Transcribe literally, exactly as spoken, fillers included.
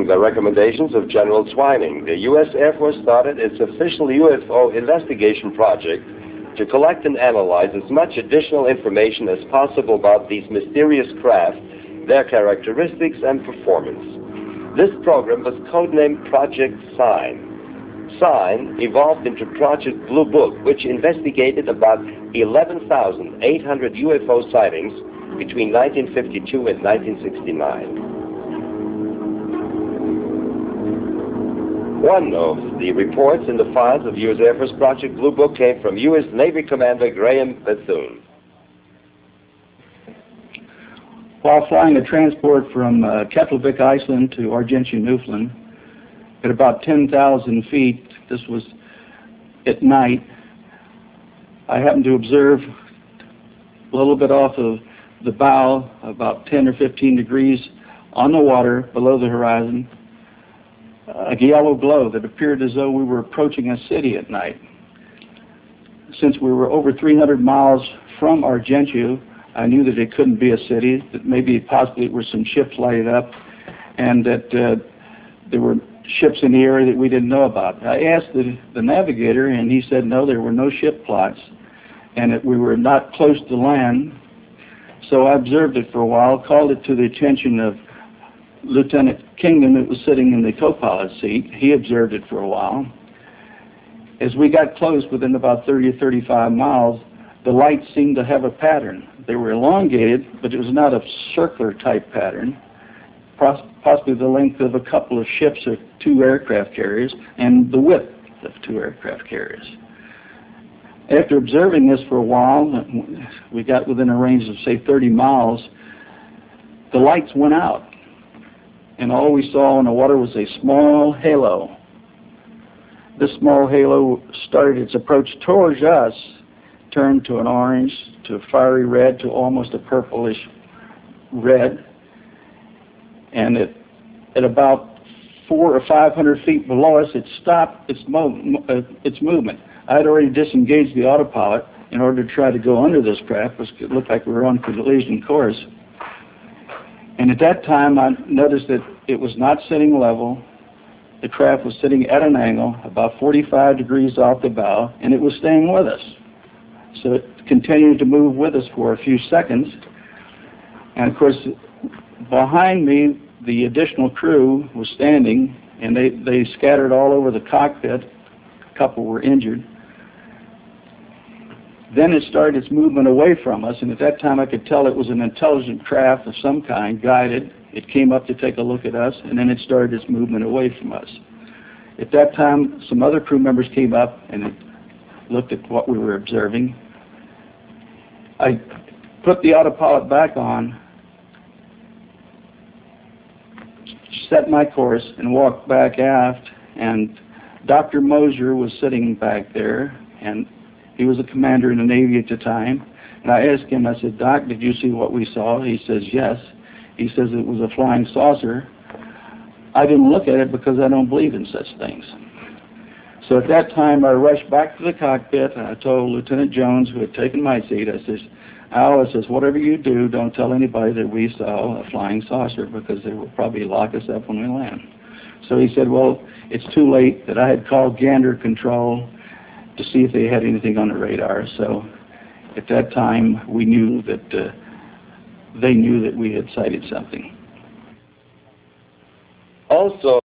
the recommendations of General Twining, the U S Air Force started its official U F O investigation project to collect and analyze as much additional information as possible about these mysterious craft, their characteristics and performance. This program was codenamed Project Sign. Sign evolved into Project Blue Book, which investigated about eleven thousand eight hundred U F O sightings between nineteen fifty-two and nineteen sixty-nine. One of the reports in the files of U S Air Force Project Blue Book came from U S Navy Commander Graham Bethune. While flying a transport from uh, Ketelvik, Iceland to Argentia, Newfoundland, at about ten thousand feet, this was at night, I happened to observe a little bit off of the bow, about ten or fifteen degrees on the water below the horizon, a yellow glow that appeared as though we were approaching a city at night. Since we were over three hundred miles from Argentia, I knew that it couldn't be a city, that maybe possibly it were some ships lighted up, and that uh, there were ships in the area that we didn't know about. I asked the, the navigator, and he said no, there were no ship plots, and that we were not close to land. So I observed it for a while, called it to the attention of Lieutenant Kingdom, that was sitting in the co-pilot seat. He observed it for a while. As we got close, within about thirty or thirty-five miles, the lights seemed to have a pattern. They were elongated, but it was not a circular type pattern, possibly the length of a couple of ships or two aircraft carriers, and the width of two aircraft carriers. After observing this for a while, we got within a range of, say, thirty miles, the lights went out, and all we saw in the water was a small halo. This small halo started its approach towards us, turned to an orange, to a fiery red, to almost a purplish red, and it, at about four or five hundred feet below us, it stopped its, mo uh, its movement. I had already disengaged the autopilot in order to try to go under this craft, because it looked like we were on collision course. And at that time, I noticed that it was not sitting level. The craft was sitting at an angle, about forty-five degrees off the bow, and it was staying with us. So it continued to move with us for a few seconds. And of course, behind me, the additional crew was standing, and they, they scattered all over the cockpit. A couple were injured. Then it started its movement away from us, and at that time I could tell it was an intelligent craft of some kind, guided. It came up to take a look at us, and then it started its movement away from us. At that time, some other crew members came up and it looked at what we were observing. I put the autopilot back on, set my course, and walked back aft, and Doctor Mosier was sitting back there, and he was a commander in the Navy at the time. And I asked him, I said, "Doc, did you see what we saw?" He says, "Yes." He says it was a flying saucer. I didn't look at it because I don't believe in such things. So at that time, I rushed back to the cockpit, and I told Lieutenant Jones, who had taken my seat, I says, "Al," I says, "whatever you do, don't tell anybody that we saw a flying saucer, because they will probably lock us up when we land." So he said, "Well, it's too late," that I had called Gander Control to see if they had anything on the radar. So at that time, we knew that uh, they knew that we had sighted something. Also,